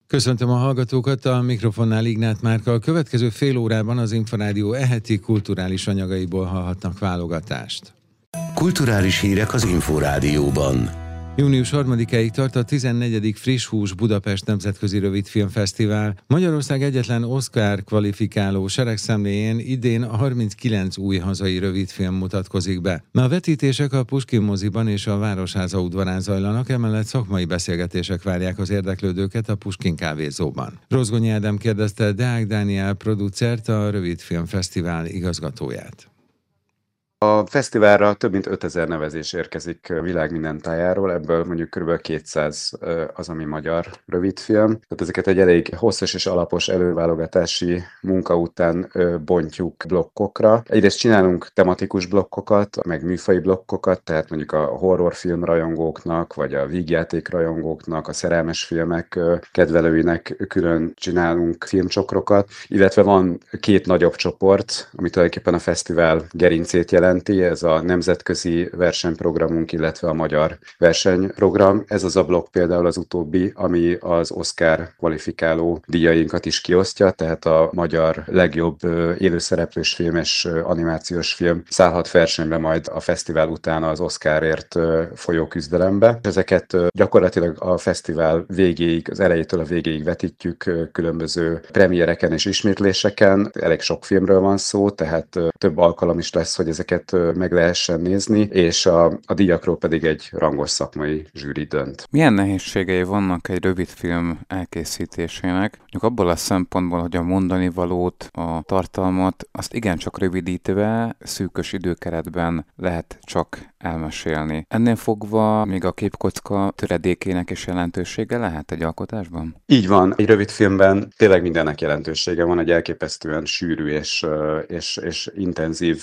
Köszöntöm a hallgatókat, a mikrofonnál Ignát Márka. A következő fél órában az Inforádió eheti kulturális anyagaiból hallhatnak válogatást. Kulturális hírek az Inforádióban. Június 3-áig tart a 14. Friss Hús Budapest Nemzetközi Rövidfilmfesztivál. Magyarország egyetlen Oscar kvalifikáló seregszemléjén idén 39 új hazai rövidfilm mutatkozik be. A vetítések a Puskin moziban és a Városháza udvarán zajlanak, emellett szakmai beszélgetések várják az érdeklődőket a Puskin kávézóban. Rozgonyi Ádám kérdezte Deák Dániel producert, a Rövidfilmfesztivál igazgatóját. A fesztiválra több mint 5000 nevezés érkezik világ minden tájáról, ebből mondjuk kb. 200 az, ami magyar rövidfilm. Tehát ezeket egy elég hosszas és alapos előválogatási munka után bontjuk blokkokra. Egyrészt csinálunk tematikus blokkokat, meg műfaji blokkokat, tehát mondjuk a horrorfilm rajongóknak, vagy a vígjáték rajongóknak, a szerelmes filmek kedvelőinek külön csinálunk filmcsokrokat, illetve van két nagyobb csoport, ami tulajdonképpen a fesztivál gerincét jelent. Ez a nemzetközi versenyprogramunk, illetve a magyar versenyprogram. Ez az a blokk például az utóbbi, ami az Oscar kvalifikáló díjainkat is kiosztja, tehát a magyar legjobb élőszereplős film és animációs film szállhat versenybe majd a fesztivál után az Oscarért folyó küzdelembe. Ezeket gyakorlatilag a fesztivál végéig, az elejétől a végéig vetítjük különböző premiereken és ismétléseken. Elég sok filmről van szó, tehát több alkalom is lesz, hogy ezeket meg lehessen nézni, és a díjakról pedig egy rangos szakmai zsűri dönt. Milyen nehézségei vannak egy rövidfilm elkészítésének? Mondjuk abból a szempontból, hogy a mondani valót, a tartalmat, azt igencsak rövidítve, szűkös időkeretben lehet csak elmesélni. Ennél fogva még a képkocka töredékének is jelentősége lehet egy alkotásban? Így van. Egy rövidfilmben tényleg mindennek jelentősége van, egy elképesztően sűrű és intenzív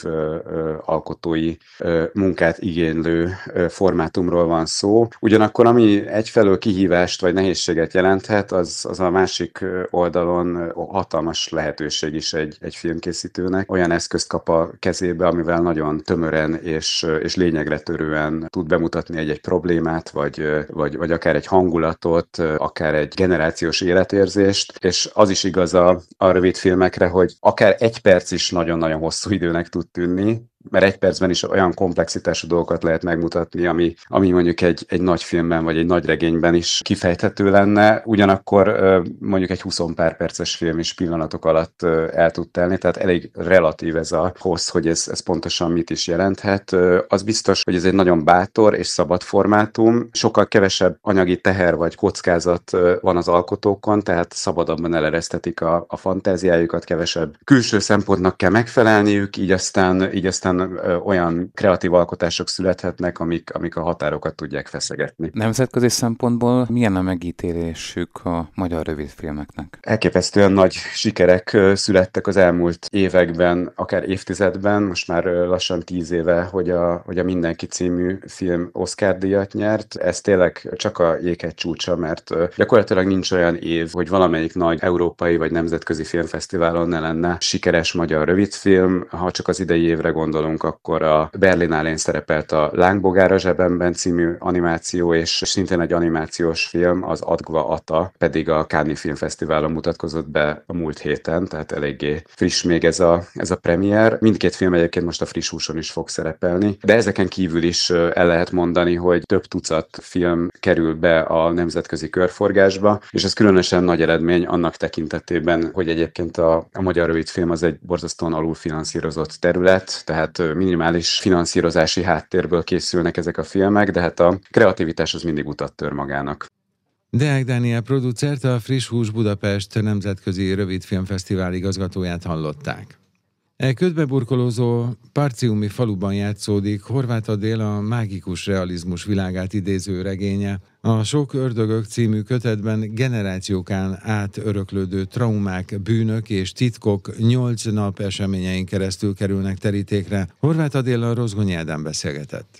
alkotói munkát igénylő formátumról van szó. Ugyanakkor ami egyfelől kihívást vagy nehézséget jelenthet, az a másik oldalon hatalmas lehetőség is egy filmkészítőnek. Olyan eszközt kap a kezébe, amivel nagyon tömören és lényegre törően tud bemutatni egy problémát, vagy akár egy hangulatot, akár egy generációs életérzést, és az is igaz a rövid filmekre, hogy akár egy perc is nagyon-nagyon hosszú időnek tud tűnni, mert egy percben is olyan komplexitású dolgokat lehet megmutatni, ami mondjuk egy nagy filmben vagy egy nagy regényben is kifejthető lenne, ugyanakkor mondjuk egy 20 pár perces film is pillanatok alatt el tud telni, tehát elég relatív ez a hossz, hogy ez pontosan mit is jelenthet. Az biztos, hogy ez egy nagyon bátor és szabad formátum, sokkal kevesebb anyagi teher vagy kockázat van az alkotókon, tehát szabadabban eleresztetik a fantáziájukat, kevesebb külső szempontnak kell megfelelniük, így aztán olyan kreatív alkotások születhetnek, amik a határokat tudják feszegetni. Nemzetközi szempontból milyen a megítélésük a magyar rövidfilmeknek? Elképesztően nagy sikerek születtek az elmúlt években, akár évtizedben, most már lassan 10 éve, hogy a Mindenki című film Oscar-díjat nyert. Ez tényleg csak a jéghegy csúcsa, mert gyakorlatilag nincs olyan év, hogy valamelyik nagy európai vagy nemzetközi filmfesztiválon ne lenne sikeres magyar rövidfilm. Ha csak az idei évre gondolunk, akkor a Berlinálén szerepelt a Lángbogár a zsebemben című animáció, és szintén egy animációs film, az Adgva Ata, pedig a Cannes Filmfesztiválon mutatkozott be a múlt héten, tehát eléggé friss még ez a premier. Mindkét film egyébként most a Friss Húson is fog szerepelni, de ezeken kívül is el lehet mondani, hogy több tucat film kerül be a nemzetközi körforgásba, és ez különösen nagy eredmény annak tekintetében, hogy egyébként a magyar rövidfilm az egy borzasztóan alulfinanszírozott terület, tehát minimális finanszírozási háttérből készülnek ezek a filmek, de hát a kreativitás az mindig utat tör magának. Deák Dániel producert, a Friss Hús Budapest Nemzetközi Rövidfilmfesztivál igazgatóját hallották. Ködbeburkolózó Parciumi faluban játszódik Horváth Adél a mágikus realizmus világát idéző regénye. A Sok ördögök című kötetben generációkán át öröklődő traumák, bűnök és titkok 8 nap eseményein keresztül kerülnek terítékre. Horváth Adéllal Rozgonyi Ádám beszélgetett.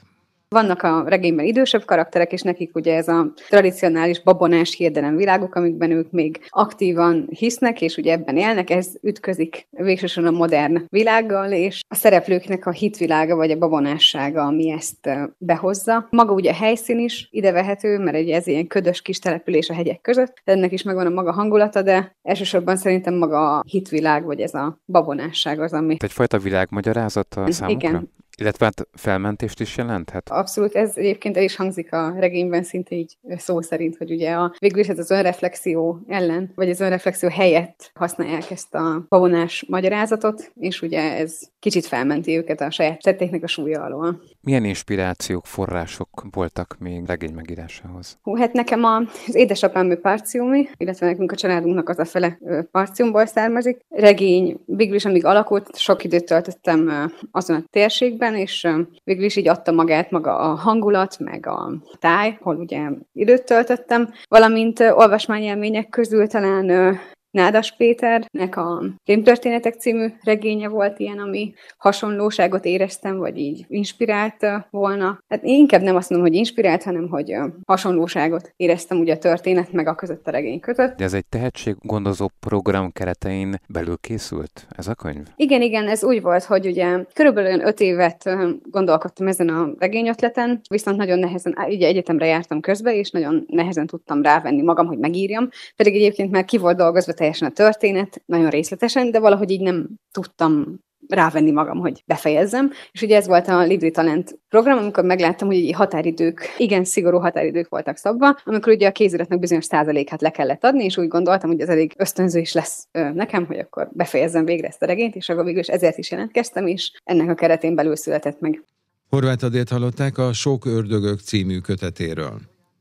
Vannak a regényben idősebb karakterek, és nekik ugye ez a tradicionális babonás hirdelemviláguk, amikben ők még aktívan hisznek, és ugye ebben élnek, ez ütközik végsősorban a modern világgal, és a szereplőknek a hitvilága vagy a babonássága, ami ezt behozza. Maga ugye a helyszín is ide vehető, mert ugye ez ilyen ködös kis település a hegyek között, ennek is megvan a maga hangulata, de elsősorban szerintem maga a hitvilág, vagy ez a babonásság az, ami... Egyfajta világmagyarázata számukra? Igen. Illetve hát felmentést is jelenthet? Abszolút, ez egyébként el is hangzik a regényben szinte így szó szerint, hogy ugye végül is ez az önreflexió ellen, vagy az önreflexió helyett használják ezt a babonás magyarázatot, és ugye ez kicsit felmenti őket a saját tettéknek a súlya alól. Milyen inspirációk, források voltak még regény megírásához? Hát nekem az édesapám ő parciumi, illetve nekünk a családunknak az a fele parciumból származik. Regény végül is, amíg alakult, sok időt töltöttem azon a térségben, és végül is így adta magát maga a hangulat, meg a táj, hol ugye időt töltöttem, valamint olvasmányélmények közül talán Nádas Péternek a Rémtörténetek című regénye volt ilyen, ami hasonlóságot éreztem, vagy így inspirált volna. Hát én inkább nem azt mondom, hogy inspirált, hanem hogy hasonlóságot éreztem ugye a történet meg a között a regény között. De ez egy tehetséggondozó program keretein belül készült ez a könyv? Igen, ez úgy volt, hogy ugye körülbelül 5 évet gondolkodtam ezen a regényötleten, viszont nagyon nehezen, ugye egyetemre jártam közbe, és nagyon nehezen tudtam rávenni magam, hogy megírjam, pedig egyébként már ki volt dolgozva teljesen a történet, nagyon részletesen, de valahogy így nem tudtam rávenni magam, hogy befejezzem. És ugye ez volt a Libri Talent program, amikor megláttam, hogy határidők, igen szigorú határidők voltak szabva, amikor ugye a kéziratnak bizonyos százalékát le kellett adni, és úgy gondoltam, hogy ez elég ösztönző is lesz nekem, hogy akkor befejezzem végre ezt a regényt, és akkor végül is ezért is jelentkeztem, és ennek a keretén belül született meg. Horváth Adélt hallották a Sok ördögök című kötetéről.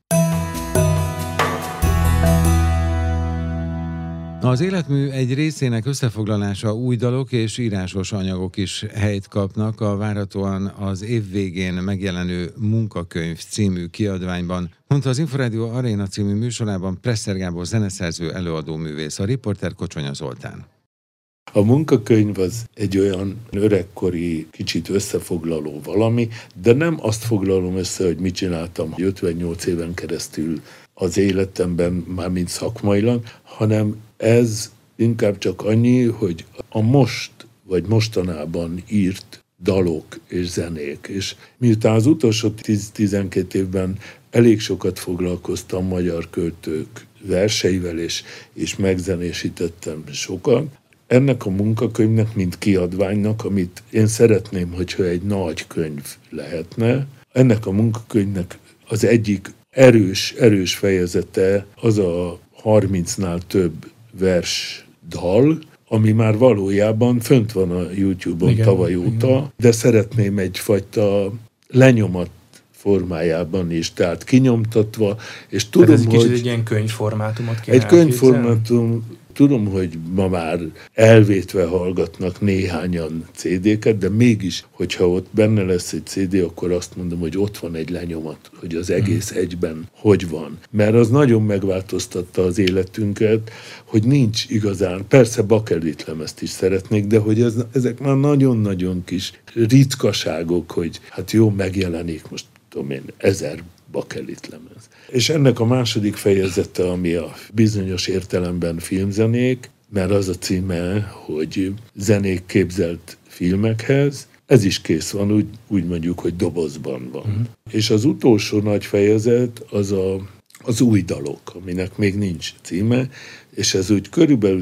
Az életmű egy részének összefoglalása új dalok és írásos anyagok is helyt kapnak a várhatóan az év végén megjelenő Munkakönyv című kiadványban, mondta az Inforádió Aréna című műsorában Presser Gábor zeneszerző, előadó művész, a riporter Kocsonya Zoltán. A munkakönyv az egy olyan öregkori, kicsit összefoglaló valami, de nem azt foglalom össze, hogy mit csináltam 58 éven keresztül az életemben, mármint szakmailag, hanem ez inkább csak annyi, hogy a most vagy mostanában írt dalok és zenék. És miután az utolsó 10-12 évben elég sokat foglalkoztam magyar költők verseivel, és megzenésítettem sokat, ennek a munkakönyvnek, mint kiadványnak, amit én szeretném, hogyha egy nagy könyv lehetne, ennek a munkakönyvnek az egyik erős fejezete az a 30-nál több dal, ami már valójában fönt van a YouTube-on tavaly óta, de szeretném egyfajta lenyomat formájában is, tehát kinyomtatva, és tudom, ez egy kicsit hogy egy ilyen könyvformátumot kéne egy könyvformátum, tudom, hogy ma már elvétve hallgatnak néhányan CD-ket, de mégis, hogyha ott benne lesz egy CD, akkor azt mondom, hogy ott van egy lenyomat, hogy az egész egyben hogy van. Mert az nagyon megváltoztatta az életünket, hogy nincs igazán, persze bakelitlemezt is szeretnék, de hogy ezek már nagyon-nagyon kis ritkaságok, hogy hát jó, megjelenik most, tudom én, 1000 bakelitlemez. És ennek a második fejezete, ami a bizonyos értelemben filmzenék, mert az a címe, hogy zenék képzelt filmekhez, ez is kész van, úgy mondjuk, hogy dobozban van. És az utolsó nagy fejezet az új dalok, aminek még nincs címe, és ez úgy körülbelül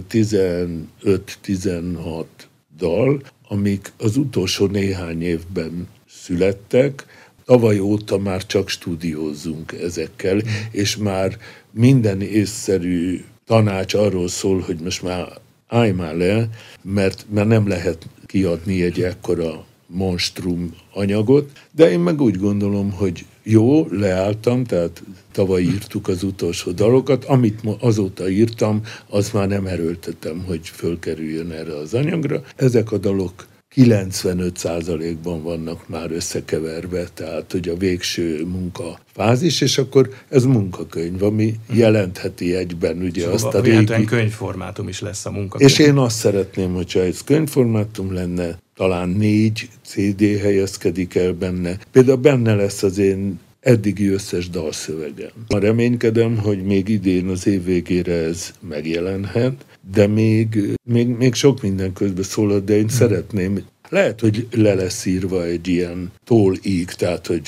15-16 dal, amik az utolsó néhány évben születtek. Tavaly óta már csak stúdiózzunk ezekkel, és már minden észszerű tanács arról szól, hogy most már állj már le, mert nem lehet kiadni egy ekkora monstrum anyagot, de én meg úgy gondolom, hogy jó, leálltam, tehát tavaly írtuk az utolsó dalokat, amit azóta írtam, az már nem erőltetem, hogy fölkerüljön erre az anyagra. Ezek a dalok 95%-ban vannak már összekeverve, tehát hogy a végső munkafázis, és akkor ez munkakönyv, ami jelentheti egyben ugye azt a régi... könyvformátum is lesz a munkakönyv. És én azt szeretném, hogyha ez könyvformátum lenne, talán 4 CD helyezkedik el benne. Például benne lesz az én eddigi összes dalszövegem. Reménykedem, hogy még idén az év végére ez megjelenhet, de még sok minden közben szólhat, de én szeretném, lehet, hogy le lesz írva egy ilyen tól-íg, tehát hogy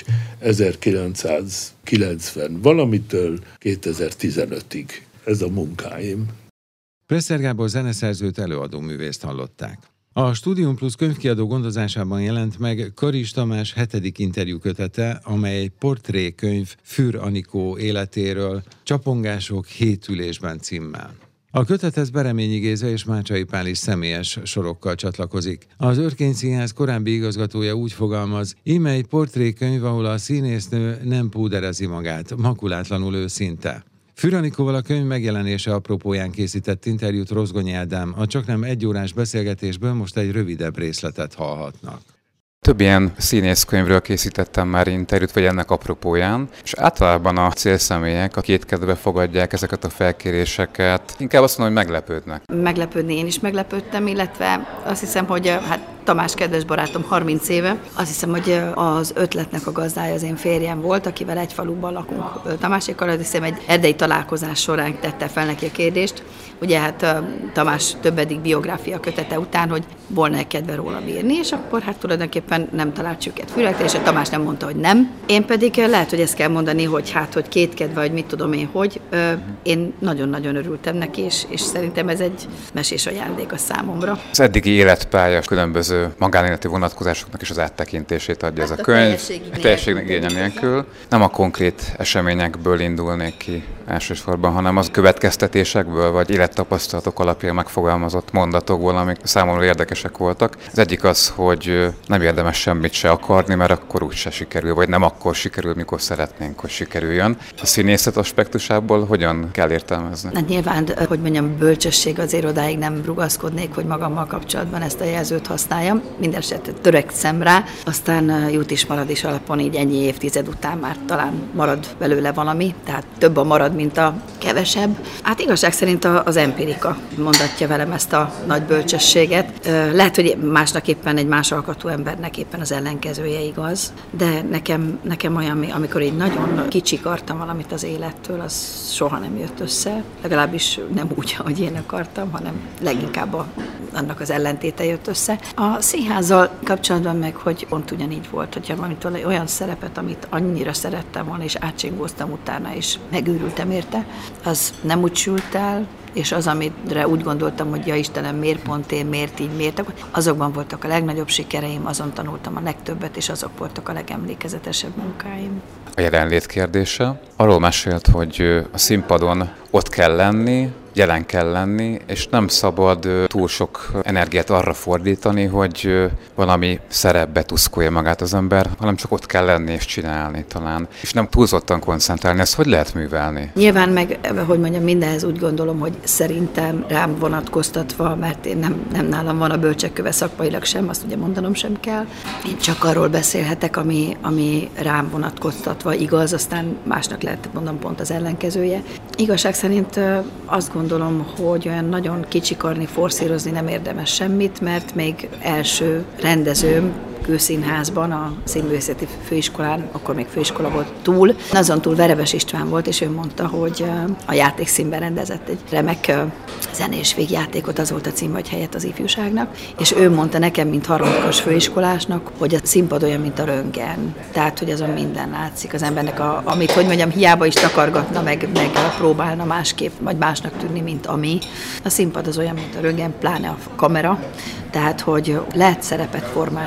1990 valamitől 2015-ig. Ez a munkáim. Presser Gábor zeneszerzőt, előadó művészt hallották. A Studium Plus könyvkiadó gondozásában jelent meg Karis Tamás 7. interjúkötete, amely egy portrékönyv Fürr Anikó életéről, Csapongások 7 ülésben címmel. A kötethez Bereményi Géza és Mácsai Pál is személyes sorokkal csatlakozik. Az Örkény Színház korábbi igazgatója úgy fogalmaz, íme egy portrékönyv, ahol a színésznő nem púderezi magát, makulátlanul őszinte. Fürr Anikóval a könyv megjelenése apropóján készített interjút Rozgonyi Ádám, a csaknem 1 órás beszélgetésből most egy rövidebb részletet hallhatnak. Több ilyen színészkönyvről készítettem már interjút, vagy ennek apropóján, és általában a célszemélyek a kétkedve fogadják ezeket a felkéréseket. Inkább azt mondom, hogy meglepődnek. Meglepődni én is meglepődtem, illetve azt hiszem, hogy Tamás kedves barátom 30 éve, azt hiszem, hogy az ötletnek a gazdája az én férjem volt, akivel egy faluban lakunk Tamásékkal, azt hiszem egy erdei találkozás során tette fel neki a kérdést. Ugye Tamás többedik biográfia kötete után, hogy volna kedve róla írni, és akkor tulajdonképpen nem talált süket fülekre, és a Tamás nem mondta, hogy nem. Én pedig lehet, hogy ezt kell mondani, hogy hogy kétkedve, vagy mit tudom én, hogy én nagyon-nagyon örültem neki, és szerintem ez egy mesés ajándék a számomra. Az eddigi életpálya különböző magánéleti vonatkozásoknak is az áttekintését adja ez a könyv. Teljesség igénye nélkül. Nem a konkrét eseményekből indulnék ki elsősorban, hanem az következtetésekből, vagy élettapasztalatok alapján megfogalmazott mondatokból, amik számomra érdekesek voltak. Az egyik az, hogy nem érdemes semmit se akarni, mert akkor úgyse sikerül, vagy nem akkor sikerül, mikor szeretnénk, hogy sikerüljön. A színészet aspektusából hogyan kell értelmezni? Nyilván, bölcsesség azért odáig nem rugaszkodnék, hogy magammal kapcsolatban ezt a jelzőt használjam. Mindenesetre törekszem rá, aztán jut is marad is alapon, így ennyi évtized után már talán marad belőle valami, tehát több a marad, mint a kevesebb. Igazság szerint az empirika mondatja velem ezt a nagy bölcsességet. Lehet, hogy másnak éppen egy más alkatú embernek éppen az ellenkezője igaz, de nekem olyan, amikor így nagyon kicsikartam valamit az élettől, az soha nem jött össze. Legalábbis nem úgy, ahogy én akartam, hanem leginkább annak az ellentéte jött össze. A színházzal kapcsolatban meg, hogy pont ugyanígy volt, hogyha valamit olyan szerepet, amit annyira szerettem volna, és átcsingóztam utána, és megőrültem érte, az nem úgy sült el, és az, amire úgy gondoltam, hogy ja Istenem, miért pont én, miért így, miért, azokban voltak a legnagyobb sikereim, azon tanultam a legtöbbet, és azok voltak a legemlékezetesebb munkáim. A jelenlét kérdése. Arról mesélt, hogy a színpadon ott kell lenni, jelen kell lenni, és nem szabad túl sok energiát arra fordítani, hogy valami szerepbe tuszkolja magát az ember, hanem csak ott kell lenni és csinálni talán. És nem túlzottan koncentrálni, ezt hogy lehet művelni? Nyilván meg, hogy mondjam, mindenhez úgy gondolom, hogy szerintem rám vonatkoztatva, mert én nem nálam van a bölcsekköve szakmailag sem, azt ugye mondanom sem kell. Én csak arról beszélhetek, ami rám vonatkoztatva igaz, aztán másnak lehet mondom pont az ellenkezője. Igazság szerint azt gondolom, hogy olyan nagyon kicsikarni, forszírozni nem érdemes semmit, mert még első rendezőm Kőszínházban, a Színművészeti Főiskolán, akkor még főiskola volt túl. Azon túl Verebes István volt, és ő mondta, hogy a Játékszínben rendezett egy remek zenés végjátékot, az volt a cím, vagy helyett az ifjúságnak, és ő mondta nekem, mint harmadikos főiskolásnak, hogy a színpad olyan, mint a röntgen. Tehát, hogy azon minden látszik az embernek, amit, hogy mondjam, hiába is takargatna, meg próbálna másképp, vagy másnak tűnni, mint ami. A színpad az olyan, mint a röntgen, pláne a kamera. Tehát, hogy lehet szerepet formálni nyilván,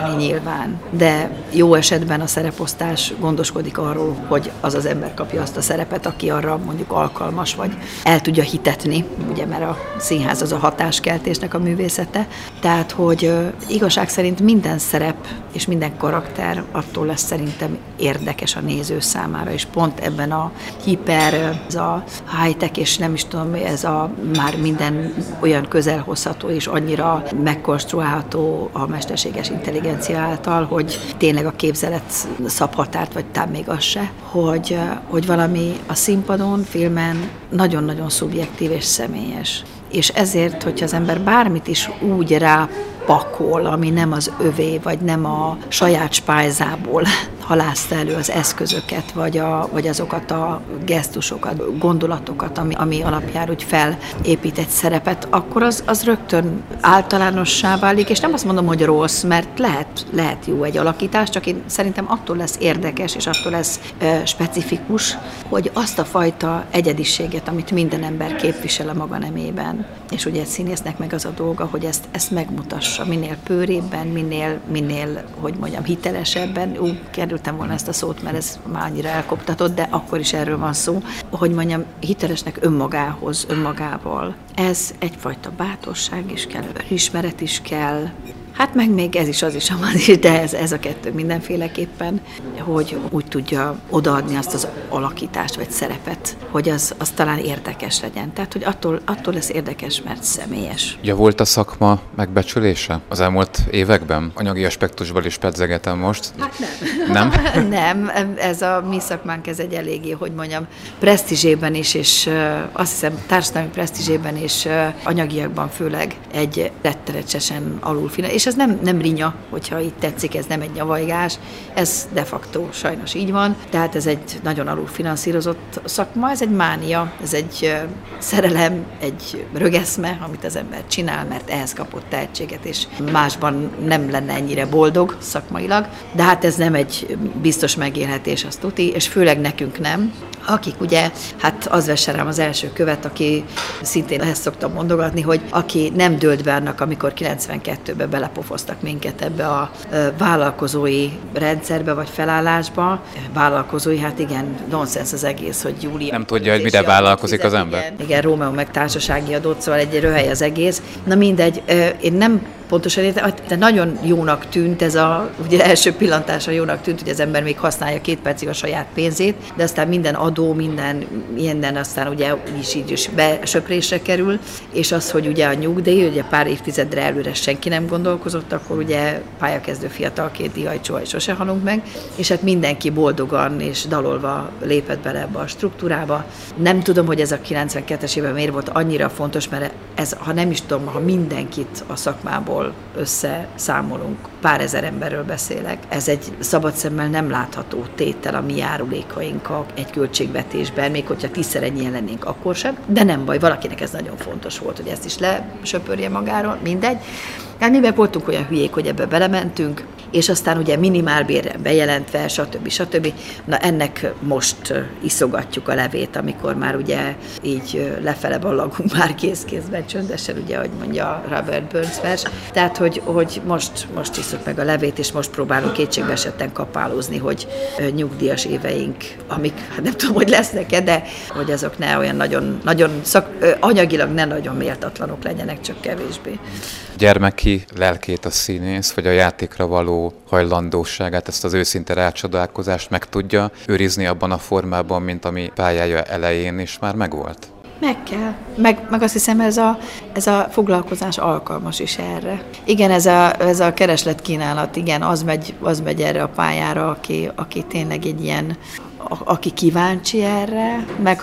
nyilván, de jó esetben a szereposztás gondoskodik arról, hogy az az ember kapja azt a szerepet, aki arra mondjuk alkalmas, vagy el tudja hitetni, ugye, mert a színház az a hatáskeltésnek a művészete. Tehát, hogy igazság szerint minden szerep és minden karakter attól lesz szerintem érdekes a néző számára, és pont ebben a hiper, ez a high-tech, és nem is tudom, ez a már minden olyan közelhozható és annyira megkonstruálható a mesterséges intelligencia által, hogy tényleg a képzelet szab határt, vagy talán még az se, hogy valami a színpadon, filmen nagyon-nagyon szubjektív és személyes. És ezért, hogyha az ember bármit is úgy rápakol, ami nem az övé, vagy nem a saját spájzából halászta elő az eszközöket, vagy azokat a gesztusokat, gondolatokat, ami alapján úgy felépít egy szerepet, akkor az rögtön általánossá válik, és nem azt mondom, hogy rossz, mert lehet jó egy alakítás, csak én szerintem attól lesz érdekes, és attól lesz specifikus, hogy azt a fajta egyediséget, amit minden ember képvisel a maga nemében, és ugye egy színésznek meg az a dolga, hogy ezt megmutassa, minél pőrébben, minél, hogy mondjam, hitelesebben, kerültem volna ezt a szót, mert ez már annyira elkoptatott, de akkor is erről van szó, hogy mondjam, hitelesnek önmagához, önmagával. Ez egyfajta bátorság is kell, önismeret is kell, hát meg még ez is, az is, de ez a kettő mindenféleképpen, hogy úgy tudja odaadni azt az alakítást vagy szerepet, hogy az talán érdekes legyen. Tehát, hogy attól lesz érdekes, mert személyes. Ugye volt a szakma megbecsülése az elmúlt években? Anyagi aspektusból is pedzegetem most. Hát nem. Nem, ez a mi szakmánk, ez egy eléggé, hogy mondjam, presztízsében is, és azt hiszem társadalmi presztízsében és anyagiakban főleg egy rettenetesen alulfinanszírozott. És ez nem rinya, hogyha így tetszik, ez nem egy nyavajgás, ez de facto sajnos így van, tehát ez egy nagyon alulfinanszírozott szakma, ez egy mánia, ez egy szerelem, egy rögeszme, amit az ember csinál, mert ehhez kapott tehetséget, és másban nem lenne ennyire boldog szakmailag, de hát ez nem egy biztos megélhetés, azt tuti, és főleg nekünk nem, akik ugye, hát az vesse rám az első követ, aki szintén ezt szoktam mondogatni, hogy aki nem dőlt be annak, amikor 92-ben belepofoztak minket ebbe a vállalkozói rendszerbe, vagy felállásba. Vállalkozói, hát igen, nonsens az egész, hogy Júlia... Nem tudja, hogy mire vállalkozik az ember. Igen, Rómeó meg társasági adót, szóval egy röhely az egész. Na mindegy, én nem pontosan értem, de nagyon jónak tűnt ez ugye első pillantásra jónak tűnt, hogy az ember még használja 2 percig a saját pénzét, de aztán minden adó, minden aztán ugye így is besöprésre kerül, és az, hogy ugye a nyugdíj, ugye pár évtizedre előre senki nem gondolkozott, akkor ugye pályakezdő fiatalként ihajcsó, hogy sose halunk meg, és hát mindenki boldogan és dalolva lépett bele ebbe a struktúrába. Nem tudom, hogy ez a 92-es évben miért volt annyira fontos, mert ez, ha nem is tudom, ha mindenkit a szakmából összeszámolunk, pár ezer emberről beszélek. Ez egy szabad szemmel nem látható tétel a mi járulékaink egy költségvetésben, még hogyha 10-szer ennyien lennénk, akkor sem, de nem baj, valakinek ez nagyon fontos volt, hogy ezt is lesöpörje magáról, mindegy. Hát mivel voltunk olyan hülyék, hogy ebbe belementünk, és aztán ugye minimálbérre bejelentve, stb. Na ennek most iszogatjuk a levét, amikor már ugye így lefele ballagunk már kézben csöndesen, ugye, ahogy mondja Robert Burns vers. Tehát, hogy most iszok meg a levét, és most próbálunk kétségbe esetten kapálózni, hogy nyugdíjas éveink, amik, hát nem tudom, hogy lesznek-e, de hogy azok ne olyan nagyon anyagilag ne nagyon méltatlanok legyenek, csak kevésbé. Gyermeki lelkét a színész, vagy a játékra való hajlandóságát, ezt az őszinte rácsodálkozást meg tudja őrizni abban a formában, mint ami pályája elején is már megvolt? Meg kell. Meg azt hiszem, ez a foglalkozás alkalmas is erre. Igen, ez a kereslet-kínálat, igen, az megy erre a pályára, aki tényleg egy ilyen, aki kíváncsi erre,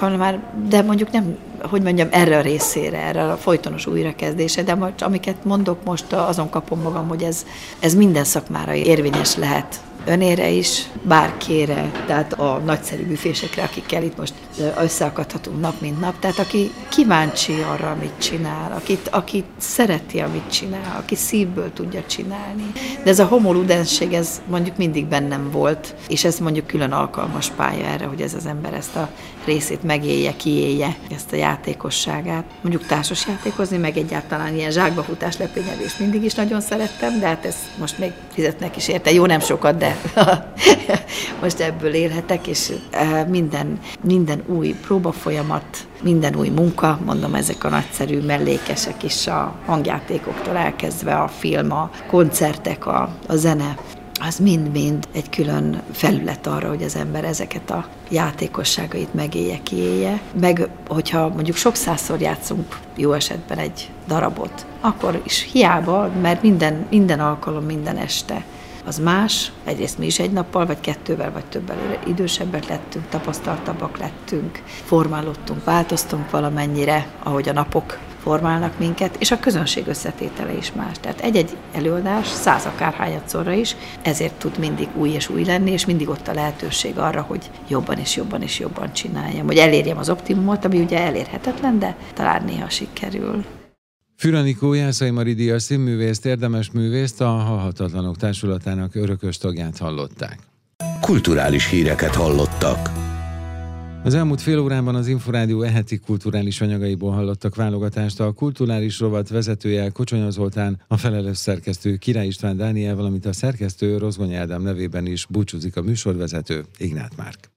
de mondjuk nem, hogy mondjam, erre a részére, erre a folytonos újrakezdése, de amiket mondok most, azon kapom magam, hogy ez minden szakmára érvényes lehet. Önére is, bárkére, tehát a nagyszerű büfésekre, akikkel itt most összeakadhatunk nap mint nap, tehát aki kíváncsi arra, amit csinál, aki szereti, amit csinál, aki szívből tudja csinálni. De ez a homo ludensség, ez mondjuk mindig bennem volt, és ez mondjuk külön alkalmas pálya erre, hogy ez az ember ezt a részét megélje, kiélje ezt a játékosságát. Mondjuk társasjátékozni, meg egyáltalán ilyen zsákbafutás, lepényelést mindig is nagyon szerettem, de hát ezt most még fizetnek is érte. Jó, nem sokat, de most ebből élhetek, és minden új próbafolyamat, minden új munka, mondom, ezek a nagyszerű mellékesek is, a hangjátékoktól elkezdve a film, a koncertek, a zene, az mind-mind egy külön felület arra, hogy az ember ezeket a játékosságait megélje, kiélje. Meg, hogyha mondjuk sok százszor játszunk jó esetben egy darabot, akkor is hiába, mert minden alkalom, minden este az más. Egyrészt mi is egy nappal, vagy kettővel, vagy többel idősebbek lettünk, tapasztaltabbak lettünk, formálódtunk, változtunk valamennyire, ahogy a napok formálnak minket, és a közönség összetétele is más. Tehát egy-egy előadás 100 akárhányadszorra is, ezért tud mindig új és új lenni, és mindig ott a lehetőség arra, hogy jobban és jobban és jobban csináljam, hogy elérjem az optimumot, ami ugye elérhetetlen, de talán néha sikerül. Füranikó Jászai Mari díjas színművészt, érdemes művészt, a Halhatatlanok Társulatának örökös tagját hallották. Kulturális híreket hallottak. Az elmúlt fél órában az Inforádió eheti kulturális anyagaiból hallottak válogatást. A kulturális rovat vezetője Kocsonya Zoltán, a felelős szerkesztő Király István Dániel, valamint a szerkesztő Rozgonyi Ádám nevében is búcsúzik a műsorvezető Ignát Márk.